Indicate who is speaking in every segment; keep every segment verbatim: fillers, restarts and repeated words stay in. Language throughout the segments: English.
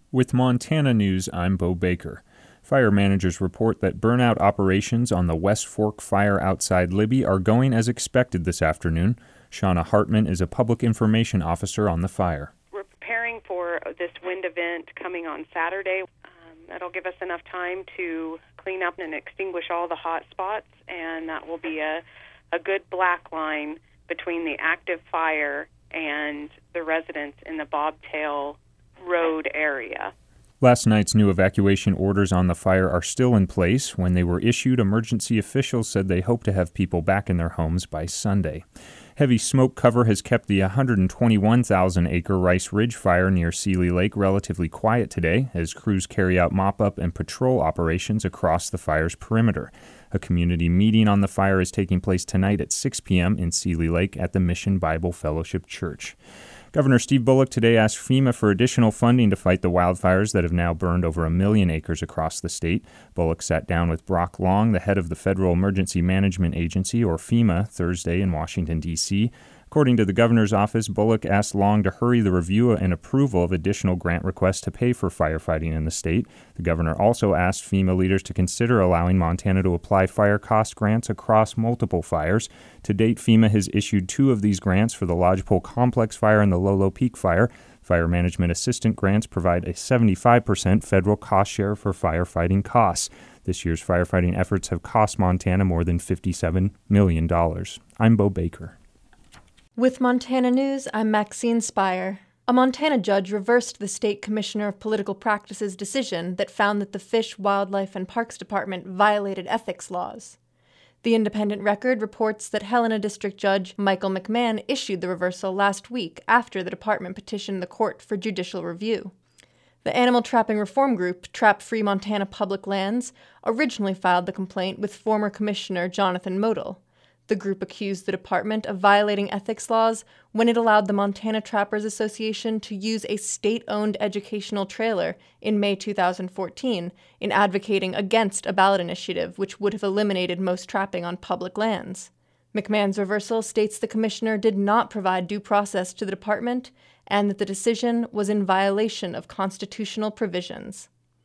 Speaker 1: With Montana News, I'm Bo Baker. Fire managers report that burnout operations on the West Fork fire outside Libby are going as expected this afternoon. Shauna Hartman is a public information officer on the fire.
Speaker 2: We're preparing for this wind event coming on Saturday. Um, that'll give us enough time to clean up and extinguish all the hot spots, and that will be a, a good black line between the active fire and the residents in the Bobtail Road area.
Speaker 1: Last night's new evacuation orders on the fire are still in place. When they were issued, emergency officials said they hope to have people back in their homes by Sunday. Heavy smoke cover has kept the one hundred twenty-one thousand acre Rice Ridge fire near Seeley Lake relatively quiet today as crews carry out mop-up and patrol operations across the fire's perimeter. A community meeting on the fire is taking place tonight at six p.m. in Seeley Lake at the Mission Bible Fellowship Church. Governor Steve Bullock today asked FEMA for additional funding to fight the wildfires that have now burned over a million acres across the state. Bullock sat down with Brock Long, the head of the Federal Emergency Management Agency, or FEMA, Thursday in Washington, D C According to the governor's office, Bullock asked Long to hurry the review and approval of additional grant requests to pay for firefighting in the state. The governor also asked FEMA leaders to consider allowing Montana to apply fire cost grants across multiple fires. To date, FEMA has issued two of these grants for the Lodgepole Complex Fire and the Lolo Peak Fire. Fire Management Assistant grants provide a seventy-five percent federal cost share for firefighting costs. This year's firefighting efforts have cost Montana more than fifty-seven million dollars. I'm Bo Baker.
Speaker 3: With Montana News, I'm Maxine Spire. A Montana judge reversed the State Commissioner of Political Practices' decision that found that the Fish, Wildlife, and Parks Department violated ethics laws. The Independent Record reports that Helena District Judge Michael McMahon issued the reversal last week after the department petitioned the court for judicial review. The animal trapping reform group, Trap Free Montana Public Lands, originally filed the complaint with former Commissioner Jonathan Modell. The group accused the department of violating ethics laws when it allowed the Montana Trappers Association to use a state-owned educational trailer in May two thousand fourteen in advocating against a ballot initiative which would have eliminated most trapping on public lands. McMahon's reversal states the commissioner did not provide due process to the department and that the decision was in violation of constitutional provisions.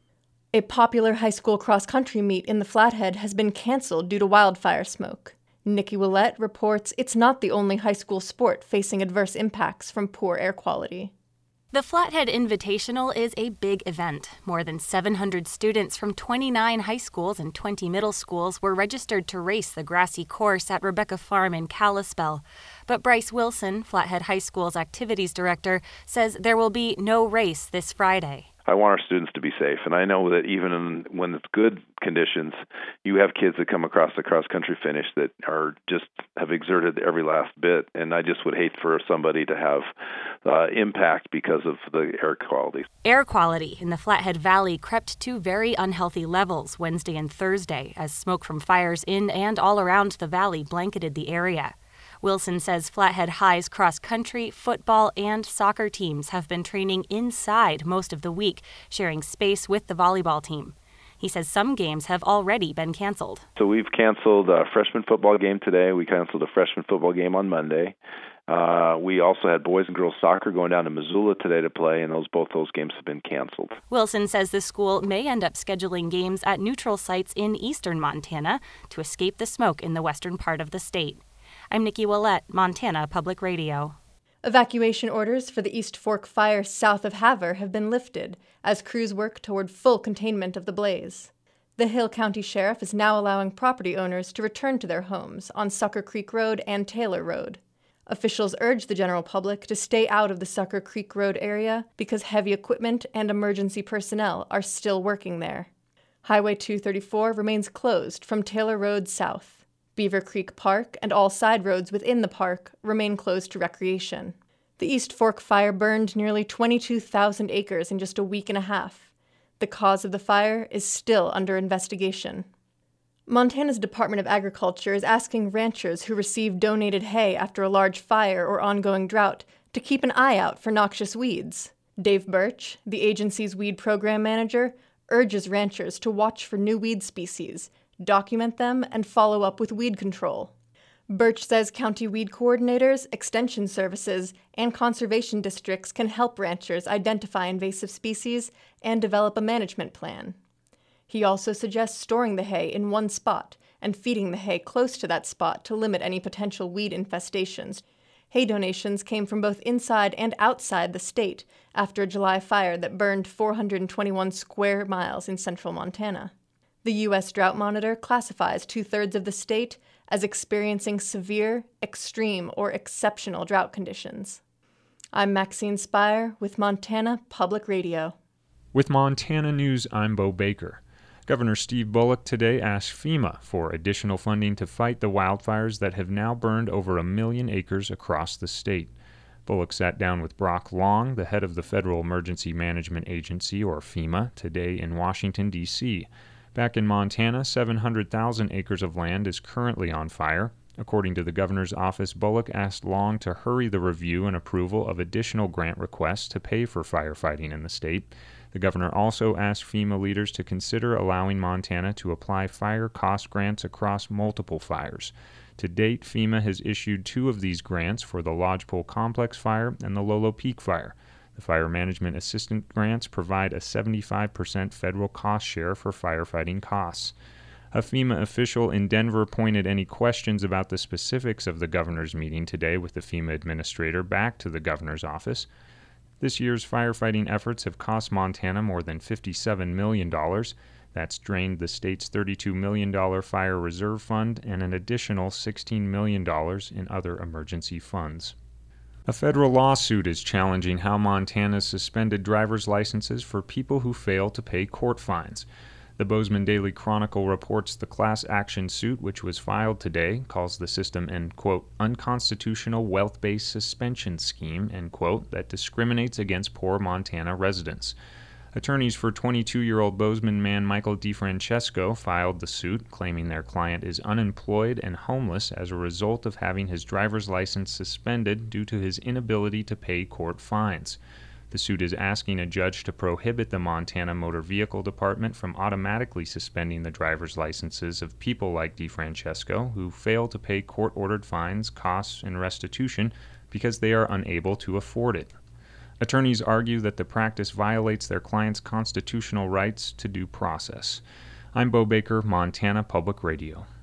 Speaker 3: A popular high school cross-country meet in the Flathead has been canceled due to wildfire smoke. Nikki Willett reports it's not the only high school sport facing adverse impacts from poor air quality.
Speaker 4: The Flathead Invitational is a big event. More than seven hundred students from twenty-nine high schools and twenty middle schools were registered to race the grassy course at Rebecca Farm in Kalispell. But Bryce Wilson, Flathead High School's activities director, says there will be no race this Friday.
Speaker 5: I want our students to be safe, and I know that even in, when it's good conditions, you have kids that come across the cross-country finish that are just have exerted every last bit, and I just would hate for somebody to have uh, impact because of the air quality.
Speaker 4: Air quality in the Flathead Valley crept to very unhealthy levels Wednesday and Thursday as smoke from fires in and all around the valley blanketed the area. Wilson says Flathead High's cross-country, football, and soccer teams have been training inside most of the week, sharing space with the volleyball team. He says some games have already been canceled.
Speaker 5: So we've canceled a freshman football game today. We canceled a freshman football game on Monday. Uh, we also had boys and girls soccer going down to Missoula today to play, and those both those games have been canceled.
Speaker 4: Wilson says the school may end up scheduling games at neutral sites in eastern Montana to escape the smoke in the western part of the state. I'm Nikki Willett, Montana Public Radio.
Speaker 3: Evacuation orders for the East Fork fire south of Havre have been lifted as crews work toward full containment of the blaze. The Hill County Sheriff is now allowing property owners to return to their homes on Sucker Creek Road and Taylor Road. Officials urge the general public to stay out of the Sucker Creek Road area because heavy equipment and emergency personnel are still working there. Highway two thirty-four remains closed from Taylor Road south. Beaver Creek Park and all side roads within the park remain closed to recreation. The East Fork fire burned nearly twenty-two thousand acres in just a week and a half. The cause of the fire is still under investigation. Montana's Department of Agriculture is asking ranchers who receive donated hay after a large fire or ongoing drought to keep an eye out for noxious weeds. Dave Birch, the agency's weed program manager, urges ranchers to watch for new weed species, document them, and follow up with weed control. Birch says county weed coordinators, extension services, and conservation districts can help ranchers identify invasive species and develop a management plan. He also suggests storing the hay in one spot and feeding the hay close to that spot to limit any potential weed infestations. Hay donations came from both inside and outside the state after a July fire that burned four hundred twenty-one square miles in central Montana. The U S Drought Monitor classifies two-thirds of the state as experiencing severe, extreme, or exceptional drought conditions. I'm Maxine Spire with Montana Public Radio.
Speaker 1: With Montana News, I'm Bo Baker. Governor Steve Bullock today asked FEMA for additional funding to fight the wildfires that have now burned over a million acres across the state. Bullock sat down with Brock Long, the head of the Federal Emergency Management Agency, or FEMA, today in Washington, D C Back in Montana, seven hundred thousand acres of land is currently on fire. According to the governor's office, Bullock asked Long to hurry the review and approval of additional grant requests to pay for firefighting in the state. The governor also asked FEMA leaders to consider allowing Montana to apply fire cost grants across multiple fires. To date, FEMA has issued two of these grants for the Lodgepole Complex Fire and the Lolo Peak Fire. The Fire Management Assistance Grants provide a seventy-five percent federal cost share for firefighting costs. A FEMA official in Denver pointed any questions about the specifics of the governor's meeting today with the FEMA administrator back to the governor's office. This year's firefighting efforts have cost Montana more than fifty-seven million dollars. That's drained the state's thirty-two million dollars fire reserve fund and an additional sixteen million dollars in other emergency funds. A federal lawsuit is challenging how Montana's suspended driver's licenses for people who fail to pay court fines. The Bozeman Daily Chronicle reports the class action suit, which was filed today, calls the system an, quote, unconstitutional wealth-based suspension scheme, end quote, that discriminates against poor Montana residents. Attorneys for twenty-two-year-old Bozeman man Michael DeFrancesco filed the suit, claiming their client is unemployed and homeless as a result of having his driver's license suspended due to his inability to pay court fines. The suit is asking a judge to prohibit the Montana Motor Vehicle Department from automatically suspending the driver's licenses of people like DeFrancesco who fail to pay court-ordered fines, costs, and restitution because they are unable to afford it. Attorneys argue that the practice violates their clients' constitutional rights to due process. I'm Bo Baker, Montana Public Radio.